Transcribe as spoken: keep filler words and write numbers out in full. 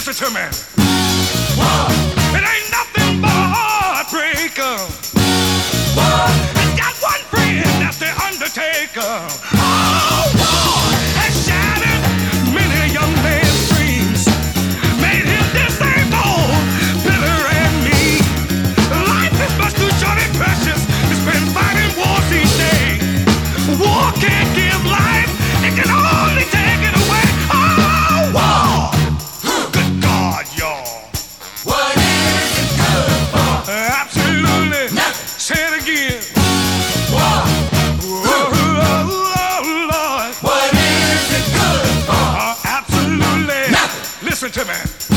Listen to me. It ain't nothing but a heartbreaker. It's got one friend, that's the Undertaker. Oh, war has shattered many young men's dreams, made him disabled, bitter and mean. Life is much too short and precious to spend fighting wars each day. War can't give life, it can only take it away. Oh, war! Good God, y'all. What is it good for? Absolutely. Nothing. Say it again. War. Oh, oh, Lord. What is it good for? Uh, absolutely. Nothing. Listen to me.